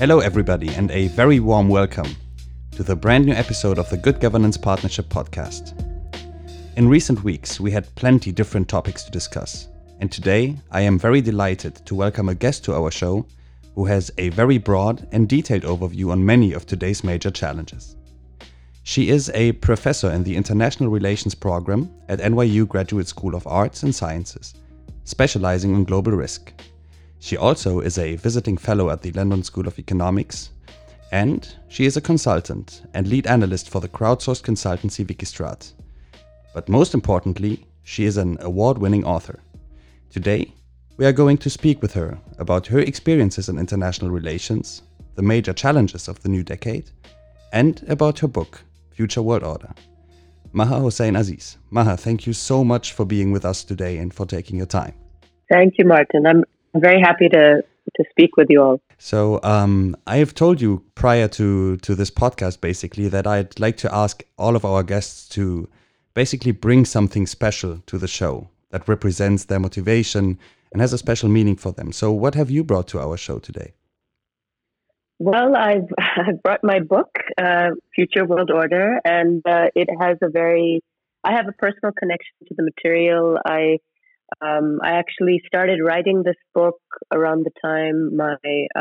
Hello, everybody, and a very warm welcome to the brand new episode of the Good Governance Partnership podcast. In recent weeks, we had plenty different topics to discuss, and today I am very delighted to welcome a guest to our show who has a very broad and detailed overview on many of today's major challenges. She is a professor in the International Relations program at NYU Graduate School of Arts and Sciences, specializing in global risk. She also is a visiting fellow at the London School of Economics, and she is a consultant and lead analyst for the crowdsourced consultancy Wikistrat. But most importantly, she is an award-winning author. Today, we are going to speak with her about her experiences in international relations, the major challenges of the new decade, and about her book, Future World Order. Maha Hossein Aziz. Maha, thank you so much for being with us today and for taking your time. Thank you, Martin. I'm very happy to speak with you all. So I have told you prior to this podcast, basically, that I'd like to ask all of our guests to basically bring something special to the show that represents their motivation and has a special meaning for them. So what have you brought to our show today? Well, I've brought my book, Future World Order, and it has I have a personal connection to the material. I actually started writing this book around the time my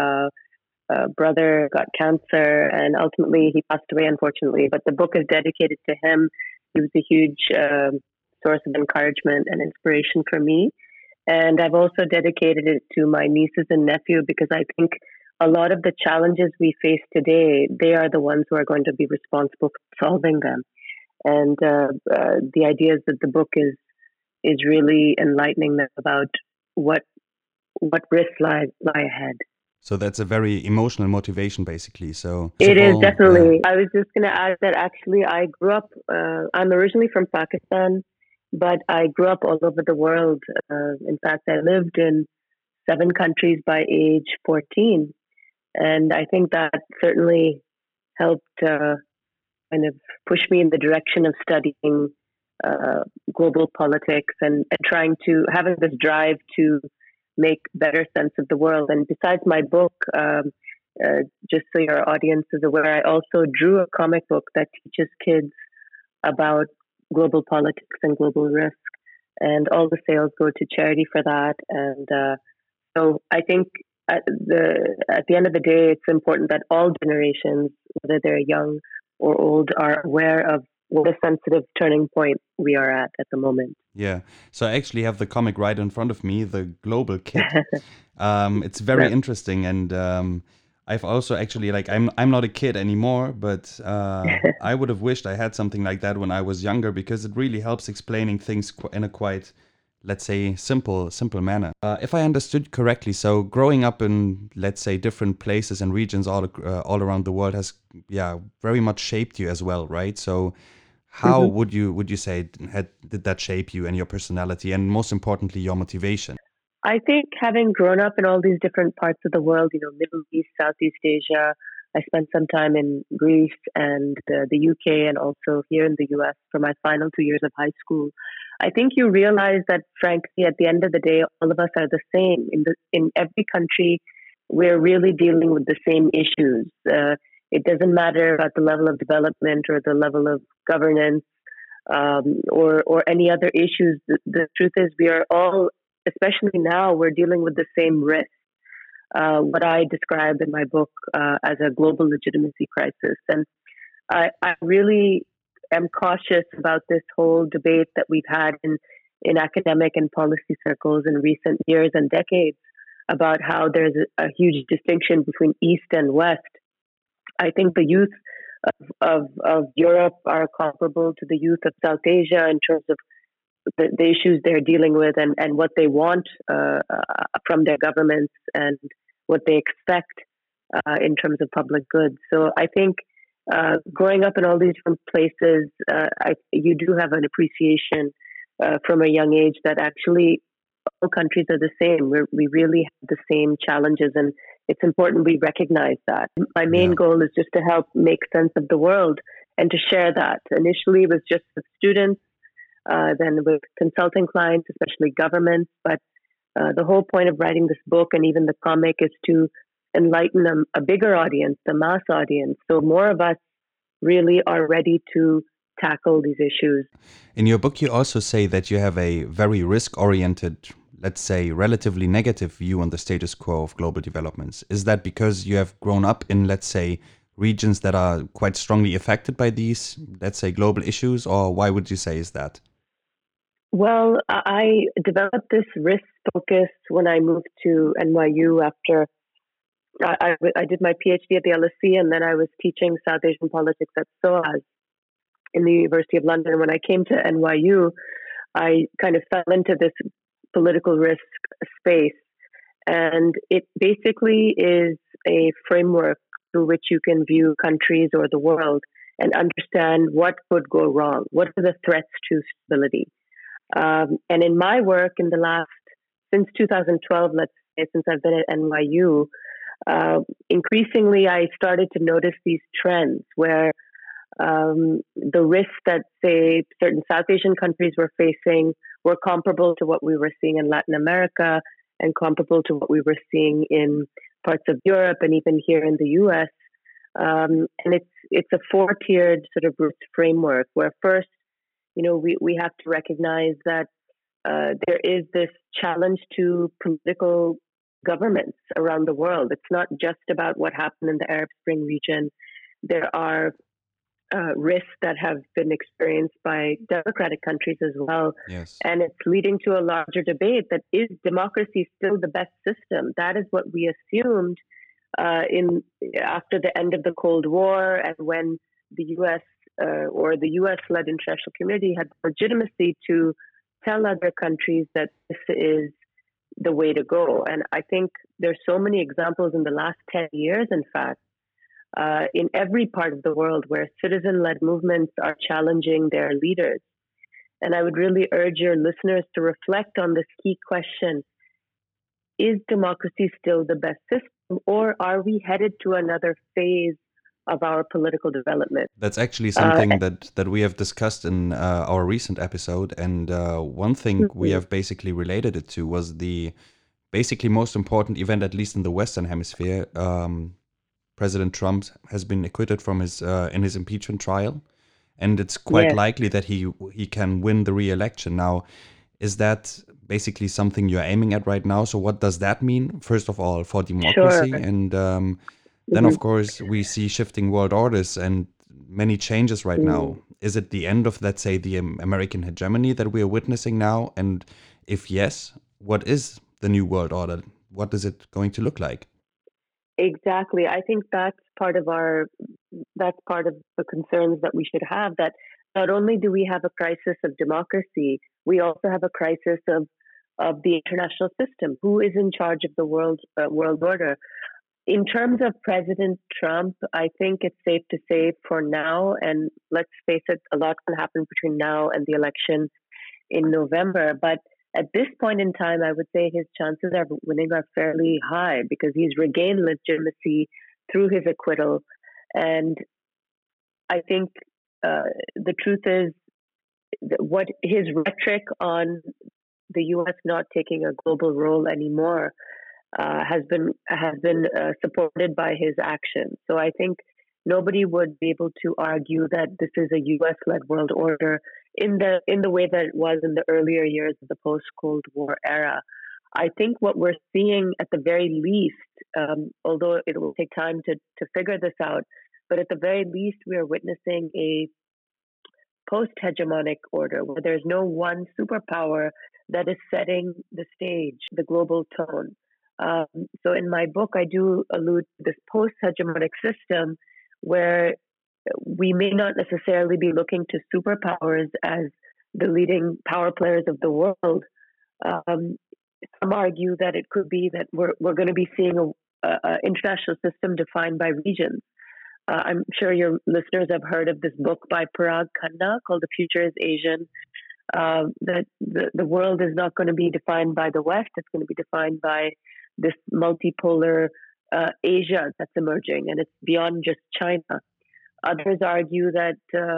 brother got cancer, and ultimately he passed away, unfortunately. But the book is dedicated to him. He was a huge source of encouragement and inspiration for me. And I've also dedicated it to my nieces and nephew because I think a lot of the challenges we face today, they are the ones who are going to be responsible for solving them. And the idea is that the book is really enlightening them about what risks lie ahead. So that's a very emotional motivation, basically. So it is definitely. I was just going to add that actually I grew up. I'm originally from Pakistan, but I grew up all over the world. In fact, I lived in 7 countries by age 14, and I think that certainly helped kind of push me in the direction of studying global politics and having this drive to make better sense of the world. And besides my book, just so your audience is aware, I also drew a comic book that teaches kids about global politics and global risk, and all the sales go to charity for that. And so I think at the end of the day, it's important that all generations, whether they're young or old, are aware of what a sensitive turning point we are at the moment. Yeah. So I actually have the comic right in front of me, The Global Kid. It's very interesting. And I've also actually, I'm not a kid anymore, but I would have wished I had something like that when I was younger, because it really helps explaining things in a quite, let's say, simple manner. If I understood correctly, so growing up in, let's say, different places and regions all around the world has, very much shaped you as well, right? So how would you say did that shape you and your personality, and most importantly, your motivation? I think having grown up in all these different parts of the world, Middle East, Southeast Asia, I spent some time in Greece and the UK, and also here in the US for my final 2 years of high school. I think you realize that, frankly, at the end of the day, all of us are the same. In every country, we're really dealing with the same issues. It doesn't matter about the level of development or the level of governance or any other issues. The truth is we are all, especially now, we're dealing with the same risk. What I describe in my book as a global legitimacy crisis. And I really am cautious about this whole debate that we've had in academic and policy circles in recent years and decades about how there's a huge distinction between East and West. I think the youth of Europe are comparable to the youth of South Asia in terms of the issues they're dealing with and what they want from their governments and what they expect in terms of public goods. So I think growing up in all these different places, you do have an appreciation from a young age that actually all countries are the same. We really have the same challenges, and it's important we recognize that. My main goal is just to help make sense of the world and to share that. Initially, it was just with students, then with consulting clients, especially governments. But the whole point of writing this book and even the comic is to enlighten a bigger audience, the mass audience. So more of us really are ready to tackle these issues. In your book, you also say that you have a very risk-oriented, let's say, relatively negative view on the status quo of global developments. Is that because you have grown up in, let's say, regions that are quite strongly affected by these, let's say, global issues, or why would you say is that? Well, I developed this risk focus when I moved to NYU after I did my PhD at the LSE, and then I was teaching South Asian politics at SOAS in the University of London. When I came to NYU, I kind of fell into this political risk space. And it basically is a framework through which you can view countries or the world and understand what could go wrong. What are the threats to stability? And in my work in the last, since 2012, let's say, since I've been at NYU, increasingly I started to notice these trends where the risks that, say, certain South Asian countries were facing were comparable to what we were seeing in Latin America and comparable to what we were seeing in parts of Europe and even here in the US. And it's a four-tiered sort of risk framework where first, we have to recognize that there is this challenge to political governments around the world. It's not just about what happened in the Arab Spring region. There are risks that have been experienced by democratic countries as well. Yes. And it's leading to a larger debate that is democracy still the best system? That is what we assumed after the end of the Cold War and when the U.S. Or the U.S.-led international community had legitimacy to tell other countries that this is the way to go. And I think there's so many examples in the last 10 years, in fact, in every part of the world where citizen-led movements are challenging their leaders. And I would really urge your listeners to reflect on this key question. Is democracy still the best system, or are we headed to another phase of our political development? That's actually something that we have discussed in our recent episode. And one thing we have basically related it to was the basically most important event, at least in the Western Hemisphere. President Trump has been acquitted from his in his impeachment trial, and it's quite likely that he can win the re-election. Now, is that basically something you're aiming at right now? So what does that mean, first of all, for democracy? Sure. And then, of course, we see shifting world orders and many changes right now. Is it the end of, let's say, the American hegemony that we are witnessing now? And if yes, what is the new world order? What is it going to look like? Exactly. I think that's part of the concerns that we should have, that not only do we have a crisis of democracy, we also have a crisis of the international system. Who is in charge of the world order? In terms of President Trump, I think it's safe to say for now, and let's face it, a lot can happen between now and the election in November, but at this point in time, I would say his chances of winning are fairly high because he's regained legitimacy through his acquittal. And I think the truth is what his rhetoric on the U.S. not taking a global role anymore has been supported by his actions. So I think nobody would be able to argue that this is a U.S.-led world order in the way that it was in the earlier years of the post-Cold War era. I think what we're seeing at the very least, although it will take time to figure this out, but at the very least we are witnessing a post-hegemonic order where there's no one superpower that is setting the stage, the global tone. So in my book, I do allude to this post-hegemonic system where we may not necessarily be looking to superpowers as the leading power players of the world. Some argue that it could be that we're going to be seeing an international system defined by regions. I'm sure your listeners have heard of this book by Parag Khanna called The Future is Asian, that the world is not going to be defined by the West. It's going to be defined by this multipolar Asia that's emerging, and it's beyond just China. Others argue that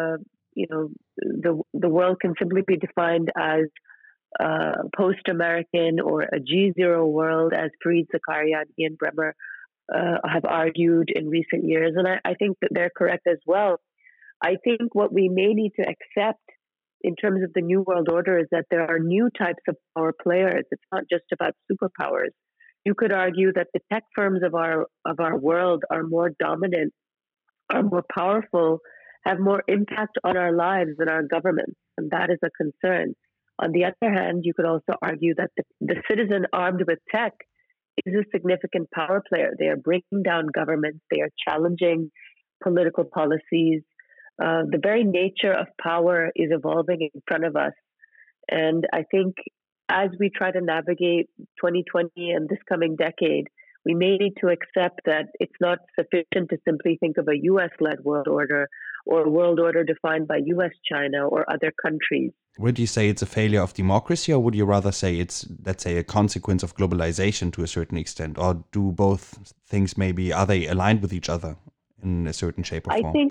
the world can simply be defined as post-American or a G0 world, as Fareed Zakaria and Ian Bremmer have argued in recent years, and I think that they're correct as well. I think what we may need to accept in terms of the New World Order is that there are new types of power players. It's not just about superpowers. You could argue that the tech firms of our world are more dominant, are more powerful, have more impact on our lives than our governments, and that is a concern. On the other hand, you could also argue that the citizen armed with tech is a significant power player. They are breaking down governments, they are challenging political policies. The very nature of power is evolving in front of us. And I think as we try to navigate 2020 and this coming decade, we may need to accept that it's not sufficient to simply think of a US led world order or a world order defined by US, China, or other countries. Would you say it's a failure of democracy, or would you rather say it's, let's say, a consequence of globalization to a certain extent? Or do both things maybe, are they aligned with each other in a certain shape or form?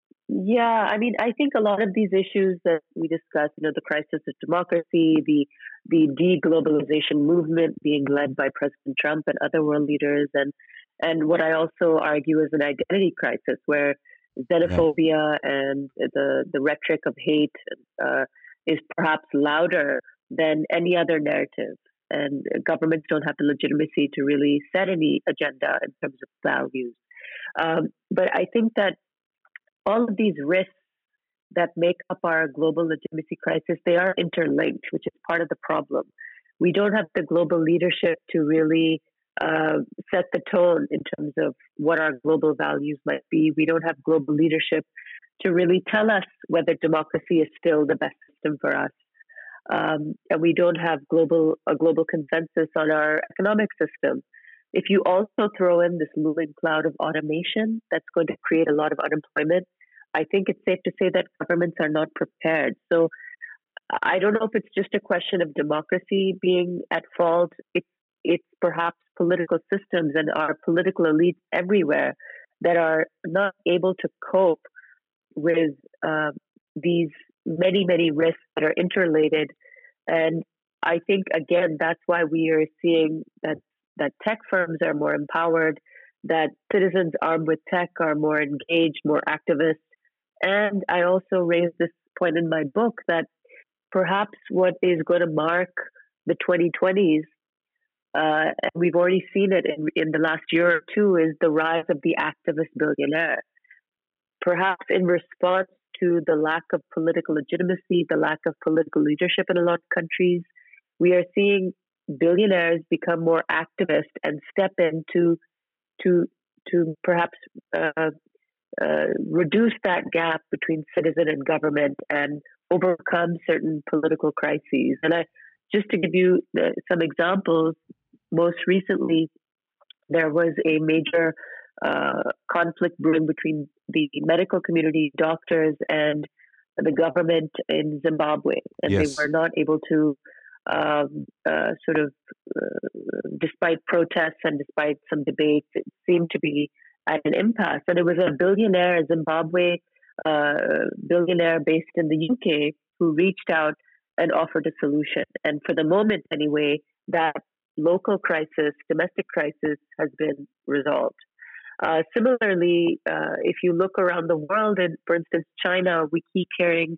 I think a lot of these issues that we discussed, the crisis of democracy, the de-globalization movement being led by President Trump and other world leaders, and what I also argue is an identity crisis where xenophobia and the rhetoric of hate is perhaps louder than any other narrative. And governments don't have the legitimacy to really set any agenda in terms of values. But I think that all of these risks that make up our global legitimacy crisis, they are interlinked, which is part of the problem. We don't have the global leadership to really set the tone in terms of what our global values might be. We don't have global leadership to really tell us whether democracy is still the best system for us. And we don't have a global consensus on our economic system. If you also throw in this looming cloud of automation that's going to create a lot of unemployment, I think it's safe to say that governments are not prepared. So I don't know if it's just a question of democracy being at fault. It's perhaps political systems and our political elites everywhere that are not able to cope with these many, many risks that are interrelated. And I think, again, that's why we are seeing that tech firms are more empowered, that citizens armed with tech are more engaged, more activist. And I also raised this point in my book that perhaps what is going to mark the 2020s, and we've already seen it in the last year or two, is the rise of the activist billionaire. Perhaps in response to the lack of political legitimacy, the lack of political leadership in a lot of countries, we are seeing billionaires become more activist and step in to perhaps reduce that gap between citizen and government and overcome certain political crises. And just to give you some examples, most recently there was a major conflict brewing between the medical community, doctors, and the government in Zimbabwe, and Yes. they were not able to despite protests and despite some debates, it seemed to be at an impasse. And it was a Zimbabwe billionaire based in the UK, who reached out and offered a solution. And for the moment, anyway, that local crisis, domestic crisis, has been resolved. Similarly, if you look around the world, and for instance, China, we keep hearing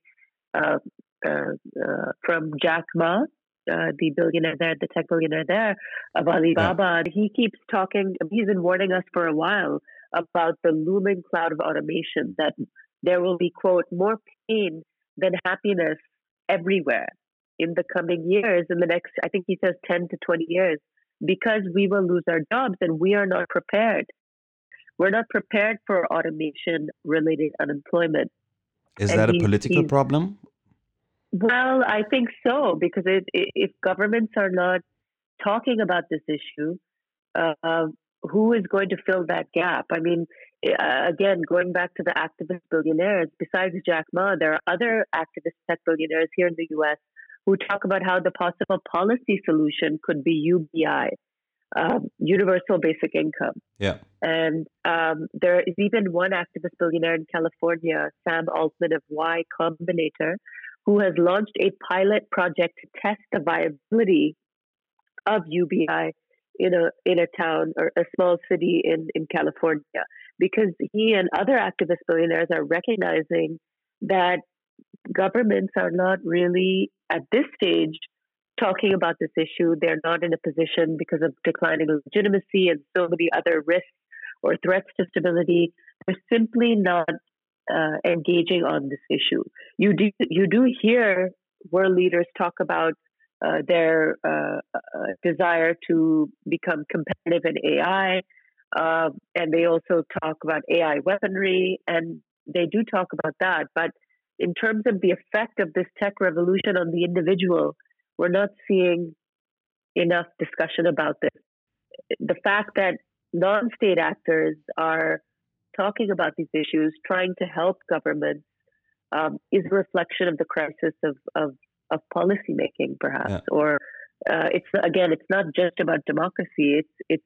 from Jack Ma, the billionaire there, the tech billionaire there, of Alibaba. Yeah. He keeps talking, he's been warning us for a while about the looming cloud of automation, that there will be, quote, more pain than happiness everywhere in the coming years, in the next, I think he says 10 to 20 years, because we will lose our jobs and we are not prepared. We're not prepared for automation-related unemployment. Is that a political problem? Well, I think so, because if governments are not talking about this issue, who is going to fill that gap? I mean, again, going back to the activist billionaires, besides Jack Ma, there are other activist tech billionaires here in the U.S. who talk about how the possible policy solution could be UBI, Universal Basic Income. Yeah. And there is even one activist billionaire in California, Sam Altman of Y Combinator, who has launched a pilot project to test the viability of UBI in a town or a small city in California, because he and other activist billionaires are recognizing that governments are not really at this stage talking about this issue. They're not in a position because of declining legitimacy and so many other risks or threats to stability. They're simply not engaging on this issue. You do hear world leaders talk about their desire to become competitive in AI, and they also talk about AI weaponry, and they do talk about that. But in terms of the effect of this tech revolution on the individual, we're not seeing enough discussion about this. The fact that non-state actors are talking about these issues, trying to help governments, is a reflection of the crisis of policymaking, perhaps. Yeah. Or it's not just about democracy.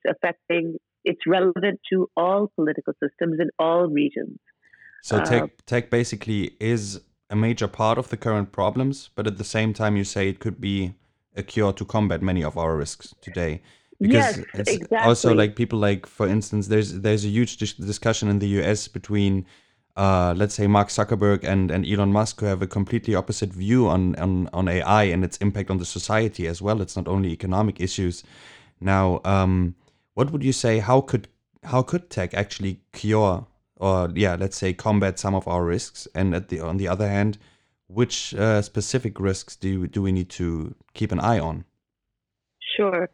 It's relevant to all political systems in all regions. So tech basically is a major part of the current problems, but at the same time, you say it could be a cure to combat many of our risks today. Because Yes, it's also exactly. like people like, for instance, there's a huge discussion in the US between, let's say, Mark Zuckerberg and Elon Musk, who have a completely opposite view on AI and its impact on the society as well. It's not only economic issues. Now, what would you say? How could tech actually cure, or yeah, let's say combat some of our risks? And on the other hand, which specific risks do we need to keep an eye on? Sure.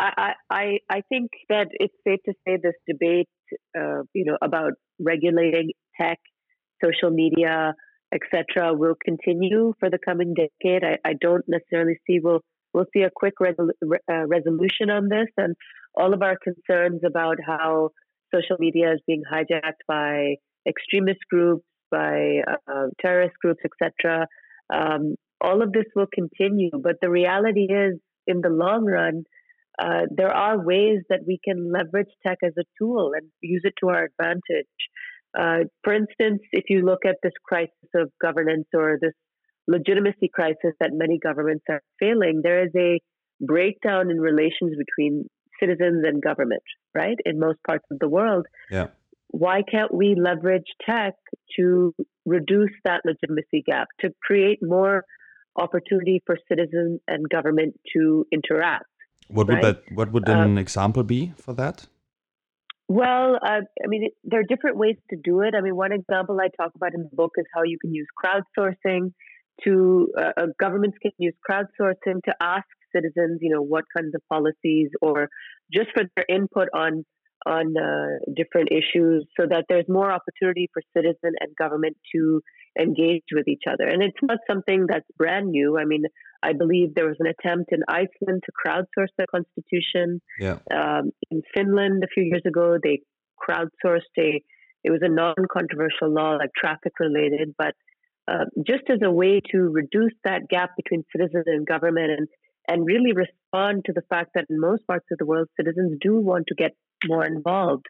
I think that it's safe to say this debate, about regulating tech, social media, etc., will continue for the coming decade. I don't necessarily see we'll see a quick resolution on this, and all of our concerns about how social media is being hijacked by extremist groups, by terrorist groups, etc. All of this will continue, but the reality is, in the long run, there are ways that we can leverage tech as a tool and use it to our advantage. For instance, if you look at this crisis of governance or this legitimacy crisis that many governments are failing, there is a breakdown in relations between citizens and government, right? In most parts of the world. Yeah. Why can't we leverage tech to reduce that legitimacy gap, to create more opportunity for citizens and government to interact? Right? What would Uh, an example be for that? well, there are different ways to do it. I mean, one example I talk about in the book is how you can use crowdsourcing to governments can use crowdsourcing to ask citizens, what kinds of policies or just for their input on different issues, so that there's more opportunity for citizen and government to engage with each other. And it's not something that's brand new. I mean, I believe there was an attempt in Iceland to crowdsource the constitution. Yeah. In Finland, a few years ago, they crowdsourced it was a non-controversial law, like traffic related, but just as a way to reduce that gap between citizens and government, and really respond to the fact that in most parts of the world, citizens do want to get more involved.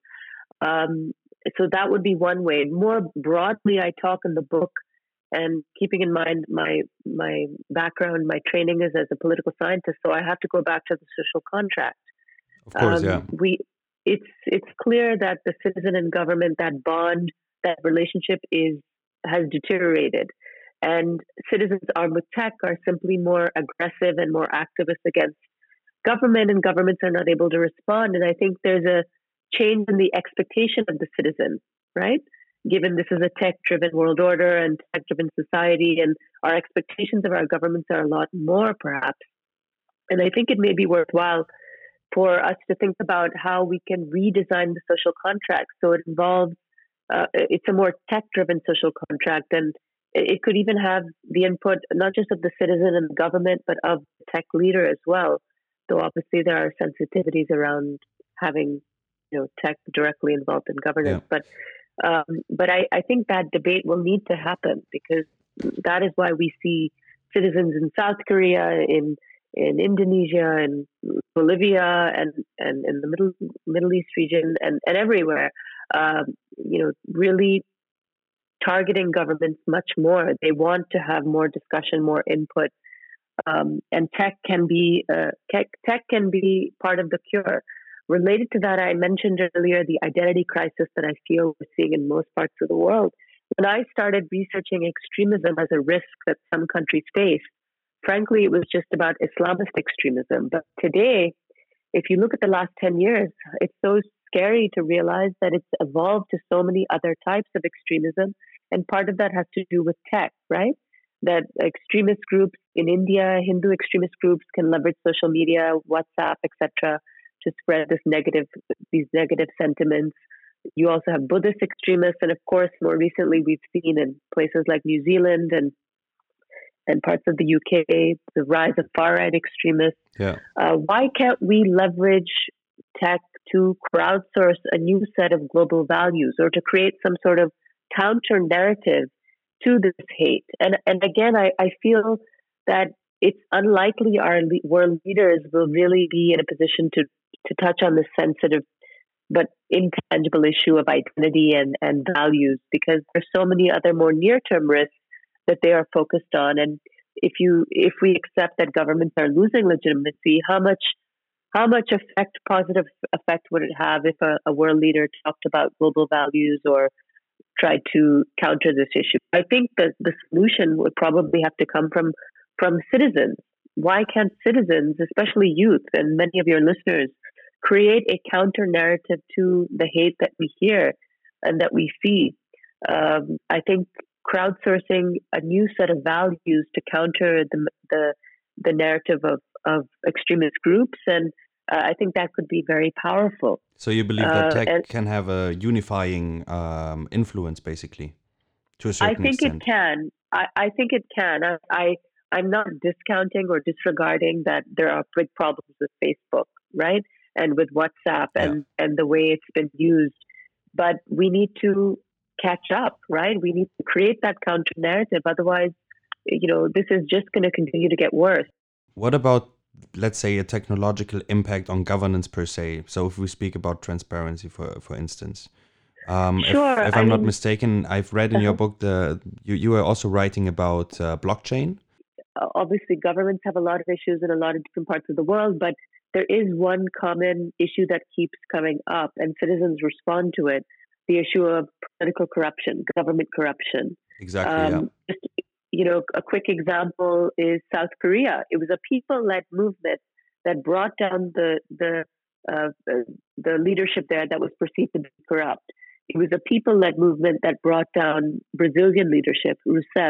So that would be one way. More broadly, I talk in the book, and keeping in mind my background, my training is as a political scientist, so I have to go back to the social contract. Of course, yeah. It's clear that the citizen and government, that bond, that relationship has deteriorated, and citizens armed with tech are simply more aggressive and more activist against government, and governments are not able to respond. And I think there's a change in the expectation of the citizen, right? Given this is a tech-driven world order and tech-driven society, and our expectations of our governments are a lot more, perhaps. And I think it may be worthwhile for us to think about how we can redesign the social contract so it involves, it's a more tech-driven social contract, and it could even have the input not just of the citizen and the government, but of the tech leader as well. Though obviously there are sensitivities around having, tech directly involved in governance. Yeah. But I think that debate will need to happen, because that is why we see citizens in South Korea, in Indonesia, and Bolivia, and in the Middle East region, and everywhere, really targeting governments much more. They want to have more discussion, more input, and tech can be part of the cure. Related to that, I mentioned earlier the identity crisis that I feel we're seeing in most parts of the world. When I started researching extremism as a risk that some countries face, frankly, it was just about Islamist extremism. But today, if you look at the last 10 years, it's so scary to realize that it's evolved to so many other types of extremism. And part of that has to do with tech, right? That extremist groups in India, Hindu extremist groups can leverage social media, WhatsApp, etc., to spread these negative sentiments. You also have Buddhist extremists, and of course, more recently, we've seen in places like New Zealand and parts of the UK the rise of far-right extremists. Yeah. Why can't we leverage tech to crowdsource a new set of global values or to create some sort of counter narrative to this hate? And again, I feel that it's unlikely our world leaders will really be in a position to touch on this sensitive but intangible issue of identity and values, because there's so many other more near-term risks that they are focused on. And if we accept that governments are losing legitimacy, how much positive effect would it have if a world leader talked about global values or tried to counter this issue? I think that the solution would probably have to come from citizens. Why can't citizens, especially youth and many of your listeners, create a counter narrative to the hate that we hear and that we see? I think crowdsourcing a new set of values to counter the narrative of extremist groups, and I think that could be very powerful. So you believe that tech can have a unifying influence, basically, to a certain extent? It can. I think it can. I'm not discounting or disregarding that there are big problems with Facebook, right? And with WhatsApp and the way it's been used. But we need to catch up, right? We need to create that counter narrative. Otherwise, this is just going to continue to get worse. What about, let's say, a technological impact on governance per se? So if we speak about transparency, for instance. Sure. If I'm not mistaken, I've read in your book you were also writing about blockchain. Obviously, governments have a lot of issues in a lot of different parts of the world, but there is one common issue that keeps coming up, and citizens respond to it: the issue of political corruption, government corruption. Exactly. Just, a quick example is South Korea. It was a people-led movement that brought down the leadership there that was perceived to be corrupt. It was a people-led movement that brought down Brazilian leadership, Rousseff,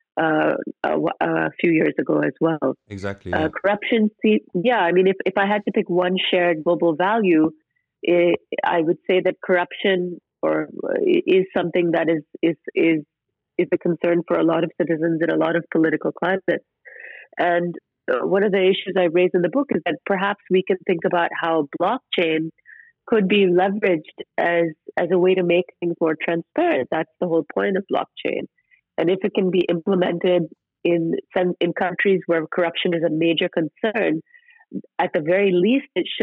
a few years ago as well. Exactly. Corruption, I mean, if I had to pick one shared global value, I would say that corruption is something that is a concern for a lot of citizens in a lot of political climates. And one of the issues I raise in the book is that perhaps we can think about how blockchain could be leveraged as a way to make things more transparent. That's the whole point of blockchain. And if it can be implemented in countries where corruption is a major concern, at the very least,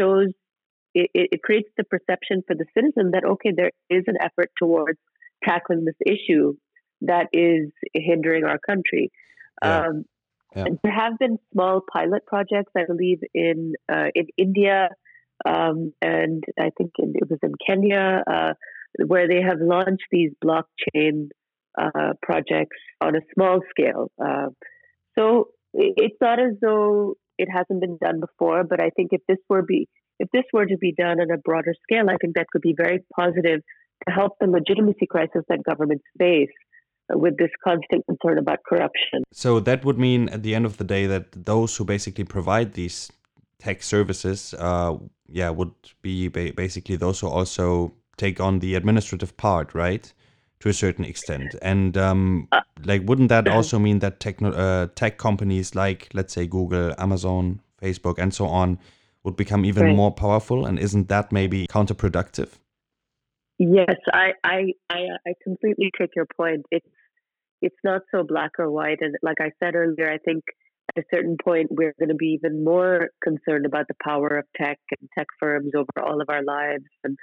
it creates the perception for the citizen that, okay, there is an effort towards tackling this issue that is hindering our country. Yeah. There have been small pilot projects, I believe, in India, and I think it was in Kenya, where they have launched these blockchain projects on a small scale. So it's not as though it hasn't been done before, but I think if this were to be done on a broader scale, I think that could be very positive to help the legitimacy crisis that governments face with this constant concern about corruption. So that would mean at the end of the day that those who basically provide these tech services, would be basically those who also take on the administrative part, right? To a certain extent. And wouldn't that also mean that tech companies like, let's say, Google, Amazon, Facebook, and so on would become even more powerful? And isn't that maybe counterproductive? Yes, I completely take your point. It's not so black or white. And like I said earlier, I think at a certain point, we're going to be even more concerned about the power of tech and tech firms over all of our lives. And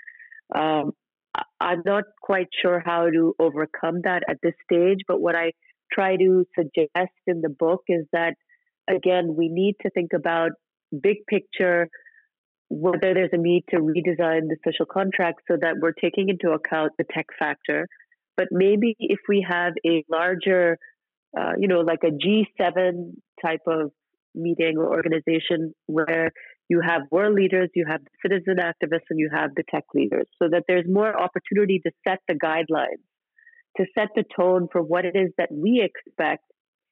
I'm not quite sure how to overcome that at this stage, but what I try to suggest in the book is that, again, we need to think about big picture. whether there's a need to redesign the social contract so that we're taking into account the tech factor. But maybe if we have a larger, like a G7 type of meeting or organization where you have world leaders, you have citizen activists, and you have the tech leaders, so that there's more opportunity to set the guidelines, to set the tone for what it is that we expect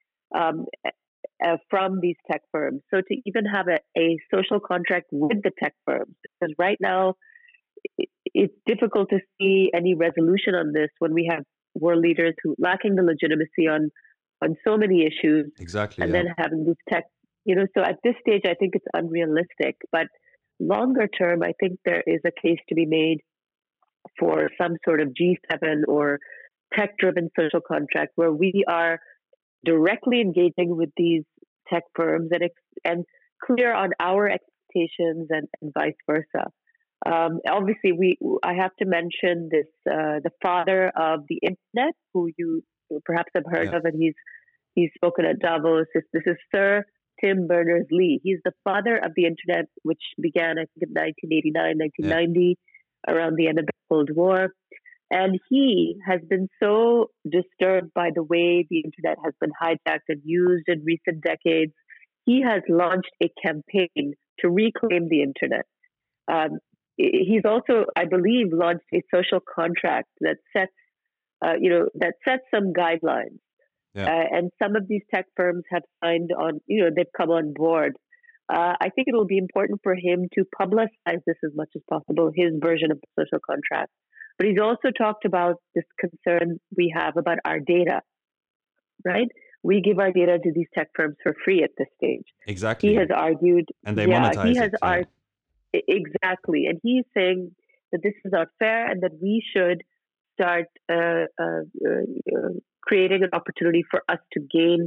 from these tech firms. So to even have a social contract with the tech firms, because right now it's difficult to see any resolution on this when we have world leaders who lacking the legitimacy on so many issues. Exactly. And then having these tech, so at this stage, I think it's unrealistic. But longer term, I think there is a case to be made for some sort of G7 or tech-driven social contract where we are directly engaging with these tech firms and clear on our expectations and vice versa. Obviously, I have to mention this the father of the internet, who you perhaps have heard of, and he's spoken at Davos. This is Sir Tim Berners-Lee. He's the father of the internet, which began, I think, in 1989, 1990, around the end of the Cold War. And he has been so disturbed by the way the internet has been hijacked and used in recent decades. He has launched a campaign to reclaim the internet. He's also, I believe, launched a social contract that sets some guidelines. And some of these tech firms have signed on, they've come on board. I think it will be important for him to publicize this as much as possible, his version of the social contract. But he's also talked about this concern we have about our data, right? We give our data to these tech firms for free at this stage. Exactly. He has argued. And they monetize it. Exactly. And he's saying that this is not fair and that we should start creating an opportunity for us to gain,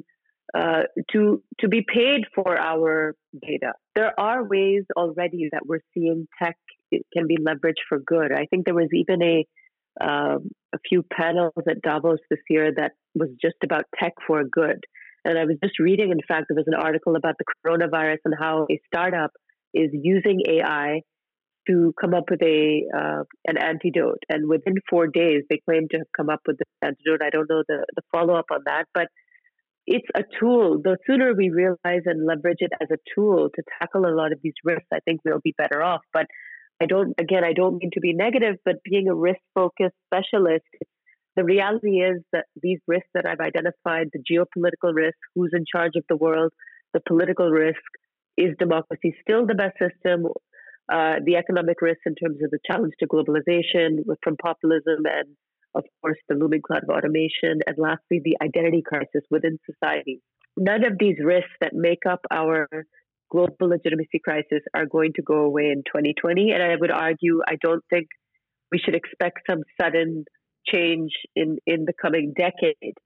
to be paid for our data. There are ways already that we're seeing tech can be leveraged for good. I think there was even a few panels at Davos this year that was just about tech for good. And I was just reading, in fact, there was an article about the coronavirus and how a startup is using AI to come up with an antidote. And within 4 days, they claim to have come up with the antidote. I don't know the follow-up on that, but it's a tool. The sooner we realize and leverage it as a tool to tackle a lot of these risks, I think we'll be better off. But I don't mean to be negative, but being a risk-focused specialist, the reality is that these risks that I've identified, the geopolitical risk, who's in charge of the world, the political risk, is democracy still the best system? The economic risk in terms of the challenge to globalization from populism and, of course, the looming cloud of automation, and lastly, the identity crisis within society. None of these risks that make up our global legitimacy crisis are going to go away in 2020. And I would argue, I don't think we should expect some sudden change in the coming decade.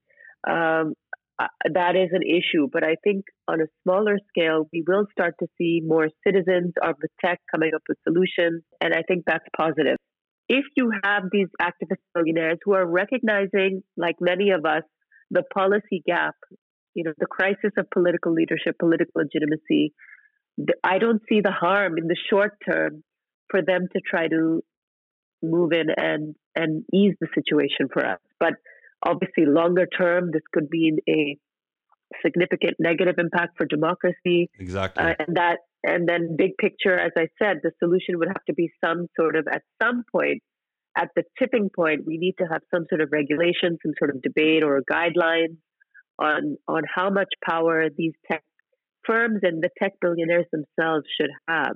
That is an issue. But I think on a smaller scale, we will start to see more citizens of the tech coming up with solutions. And I think that's positive. If you have these activist billionaires who are recognizing, like many of us, the policy gap, the crisis of political leadership, political legitimacy, I don't see the harm in the short term for them to try to move in and ease the situation for us. But obviously, longer term, this could be a significant negative impact for democracy. Exactly. And then big picture, as I said, the solution would have to be some sort of, at some point, at the tipping point, we need to have some sort of regulation, some sort of debate or guidelines on how much power these tech firms and the tech billionaires themselves should have.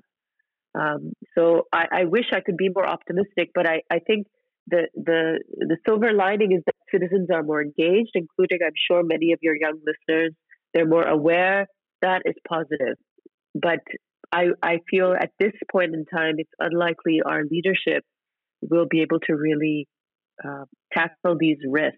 So I wish I could be more optimistic, but I think the silver lining is that citizens are more engaged, including, I'm sure, many of your young listeners. They're more aware. That is positive. But I feel at this point in time, it's unlikely our leadership will be able to really tackle these risks.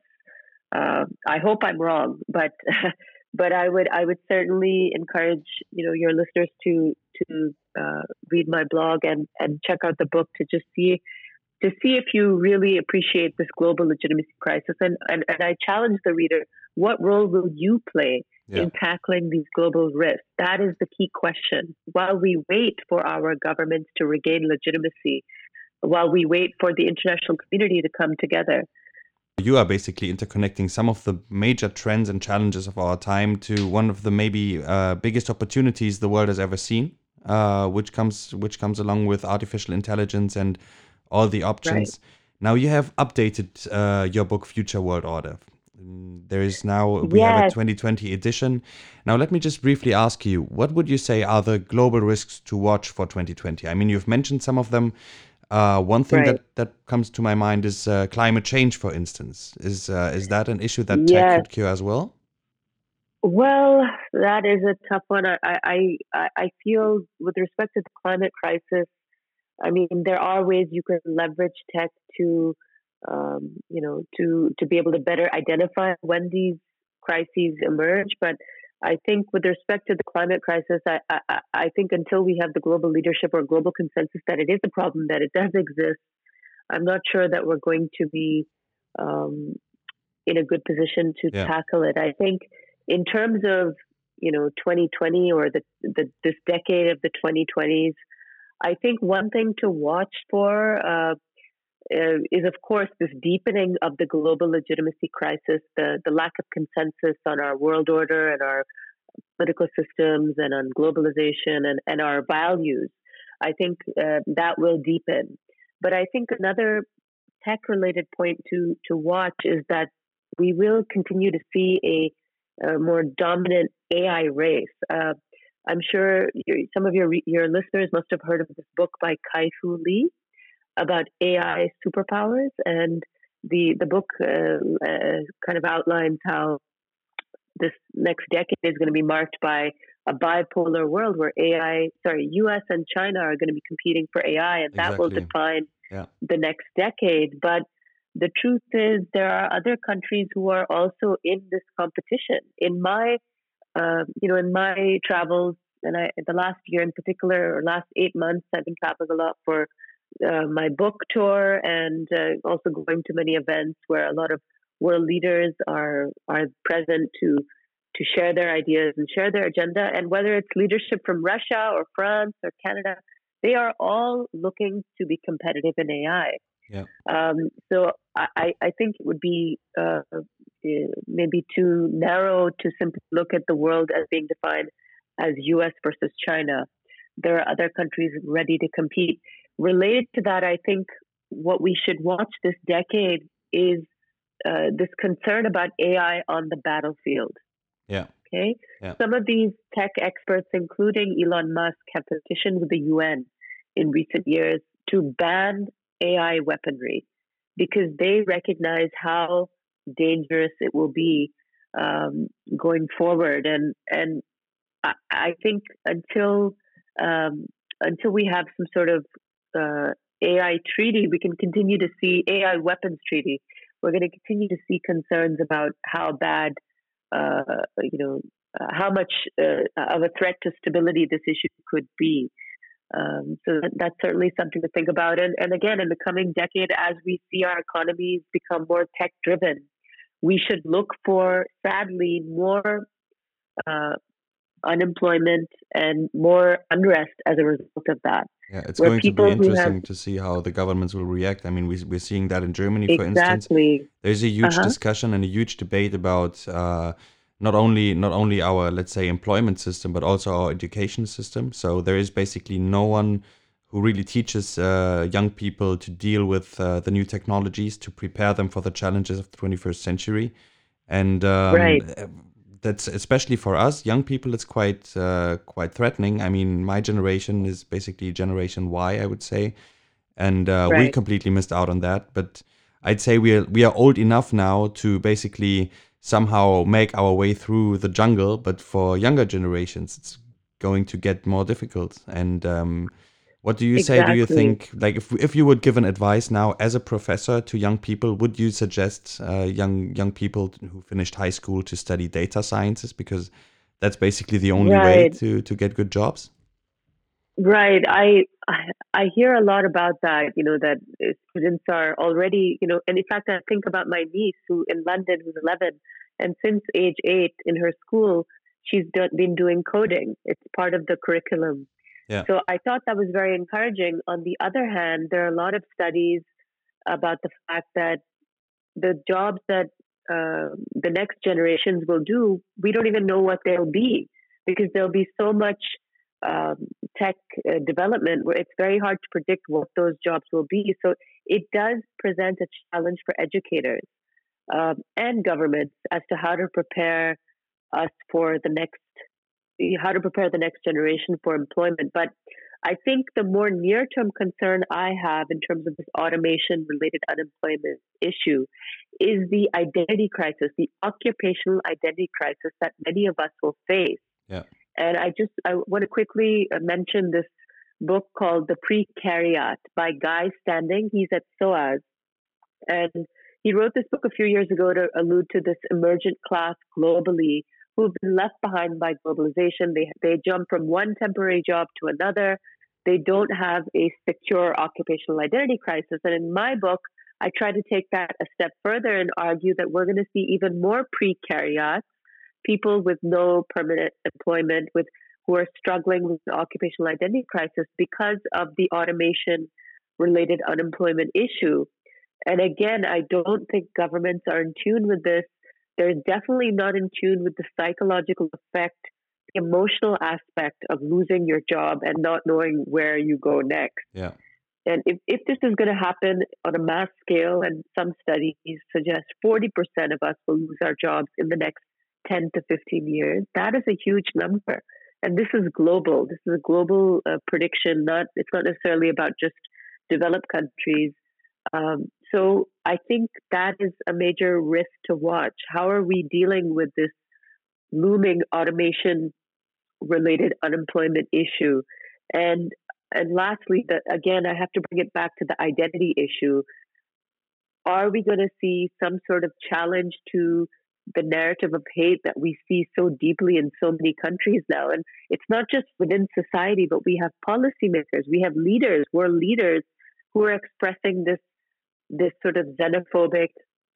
I hope I'm wrong, but I would certainly encourage your listeners to read my blog and check out the book to just see to see if you really appreciate this global legitimacy crisis. And I challenge the reader, what role will you play Yeah. in tackling these global risks? That is the key question. While we wait for our governments to regain legitimacy, while we wait for the international community to come together. You are basically interconnecting some of the major trends and challenges of our time to one of the maybe biggest opportunities the world has ever seen, which comes along with artificial intelligence and all the Right. options. Now you have updated your book Future World Order. There is now we have a Yes, 2020 edition. Now let me just briefly ask you, what would you say are the global risks to watch for 2020? I mean, you've mentioned some of them. One thing right. that comes to my mind is climate change, for instance. Is that an issue that tech Yes. could cure as well? Well, that is a tough one. I feel with respect to the climate crisis, I mean, there are ways you can leverage tech to, to be able to better identify when these crises emerge. But I think with respect to the climate crisis, I think until we have the global leadership or global consensus that it is a problem, that it does exist, I'm not sure that we're going to be um, in a good position to Yeah, tackle it. I think in terms of 2020 or this decade of the 2020s, I think one thing to watch for is, of course, this deepening of the global legitimacy crisis, the lack of consensus on our world order and our political systems and on globalization and our values. I think that will deepen. But I think another tech related point to watch is that we will continue to see a more dominant AI race. I'm sure some of your listeners must have heard of this book by Kai-Fu Lee about AI superpowers, and the book kind of outlines how this next decade is going to be marked by a bipolar world where US and China are going to be competing for AI, and that will exactly. define Yeah, the next decade. But the truth is, there are other countries who are also in this competition. In my travels, and the last year in particular, or last 8 months, I've been traveling a lot for my book tour, and also going to many events where a lot of world leaders are present to share their ideas and share their agenda. And whether it's leadership from Russia or France or Canada, they are all looking to be competitive in AI. yeah, So I think it would be maybe too narrow to simply look at the world as being defined as US versus China. There are other countries ready to compete. Related to that, I think what we should watch this decade is this concern about AI on the battlefield. yeah, Okay, yeah. some of these tech experts, including Elon Musk, have petitioned with the UN in recent years to ban AI weaponry because they recognize how dangerous it will be going forward. And I think until we have some sort of AI treaty, we can continue to see AI weapons treaty. We're going to continue to see concerns about how bad, uh, how much of a threat to stability this issue could be. That's certainly something to think about. And again, in the coming decade, as we see our economies become more tech driven, we should look for, sadly, more uh, unemployment and more unrest as a result of that. Yeah, it's Where going to be people who have interesting to see how the governments will react. I mean, we're seeing that in Germany, for instance. exactly, There's a uh huge huh, discussion and a huge debate about not only our, let's say, employment system, but also our education system. So there is basically no one who really teaches young people to deal with the new technologies, to prepare them for the challenges of the 21st century. And right, that's especially for us young people. It's quite threatening. I mean, my generation is basically Generation Y, I would say, and we right, completely missed out on that. But I'd say we are old enough now to basically somehow make our way through the jungle. But for younger generations, it's going to get more difficult. And what do you say? Do you exactly. think, like, if you would give an advice now as a professor to young people, would you suggest young people who finished high school to study data sciences because that's basically the only way Right. to get good jobs? Right. I hear a lot about that, that students are already, and in fact, I think about my niece who in London, who's 11, and since age 8 in her school, been doing coding. It's part of the curriculum. Yeah. So I thought that was very encouraging. On the other hand, there are a lot of studies about the fact that the jobs that the next generations will do, we don't even know what they'll be because there'll be so much um, tech development where it's very hard to predict what those jobs will be. So it does present a challenge for educators and governments as to how to prepare us for how to prepare the next generation for employment. But I think the more near term concern I have in terms of this automation related unemployment issue is the identity crisis, the occupational identity crisis that many of us will face. Yeah. And I want to quickly mention this book called The Precariat by Guy Standing. He's at SOAS. And he wrote this book a few years ago to allude to this emergent class globally who've been left behind by globalization. They jump from one temporary job to another. They don't have a secure occupational identity crisis. And in my book, I try to take that a step further and argue that we're going to see even more precariats, people with no permanent employment, who are struggling with the occupational identity crisis because of the automation related unemployment issue. And again, I don't think governments are in tune with this. They're definitely not in tune with the psychological effect, the emotional aspect of losing your job and not knowing where you go next. Yeah. And if this is going to happen on a mass scale, and some studies suggest 40% of us will lose our jobs in the next 10 to 15 years, that is a huge number. And this is global. This is a global prediction. It's not necessarily about just developed countries. So I think that is a major risk to watch. How are we dealing with this looming automation related unemployment issue? And lastly, again, I have to bring it back to the identity issue. Are we going to see some sort of challenge to the narrative of hate that we see so deeply in so many countries now? And it's not just within society, but we have policymakers, we have leaders, world leaders who are expressing this sort of xenophobic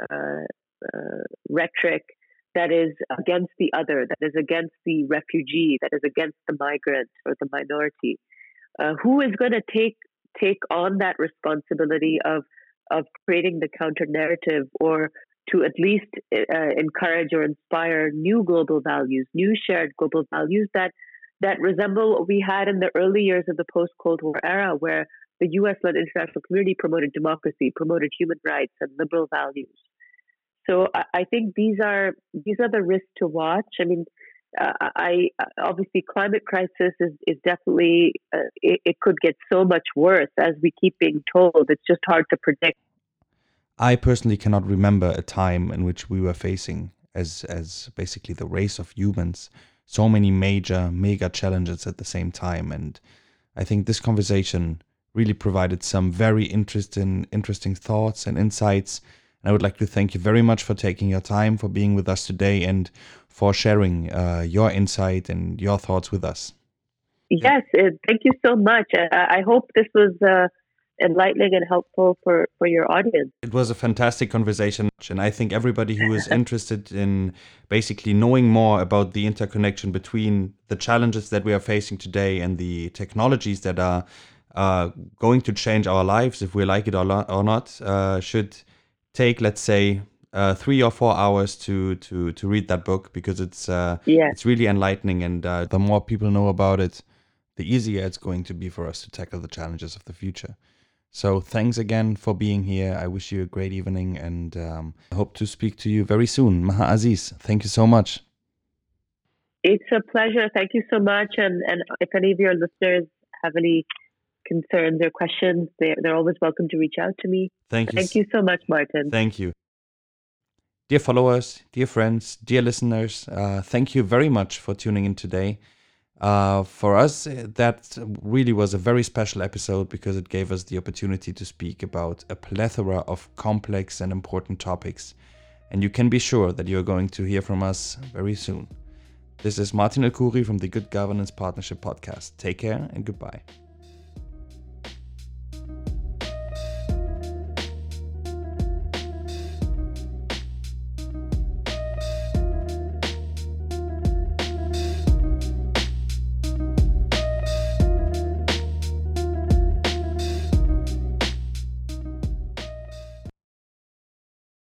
rhetoric that is against the other, that is against the refugee, that is against the migrant or the minority. Who is going to take on that responsibility of creating the counter narrative, or to at least encourage or inspire new global values, new shared global values that resemble what we had in the early years of the post-Cold War era, where the U.S.-led international community promoted democracy, promoted human rights and liberal values. So I think these are the risks to watch. I mean, I obviously climate crisis is definitely it could get so much worse as we keep being told. It's just hard to predict. I personally cannot remember a time in which we were facing, as basically the race of humans, so many mega challenges at the same time. And I think this conversation really provided some very interesting thoughts and insights. And I would like to thank you very much for taking your time, for being with us today, and for sharing your insight and your thoughts with us. Yes, thank you so much. I hope this was enlightening and helpful for your audience. It was a fantastic conversation, and I think everybody who is interested in basically knowing more about the interconnection between the challenges that we are facing today and the technologies that are going to change our lives, if we like it or not, should take, let's say, 3 or 4 hours to read that book, because it's really enlightening, and the more people know about it, the easier it's going to be for us to tackle the challenges of the future. So thanks again for being here. I wish you a great evening, and I hope to speak to you very soon. Maha Aziz, thank you so much. It's a pleasure. Thank you so much. And if any of your listeners have any concerns or questions, they're always welcome to reach out to me. Thank you so much, Martin. Thank you. Dear followers, dear friends, dear listeners, thank you very much for tuning in today. For us, that really was a very special episode, because it gave us the opportunity to speak about a plethora of complex and important topics. And you can be sure that you're going to hear from us very soon. This is Martin El Khoury from the Good Governance Partnership Podcast. Take care and goodbye.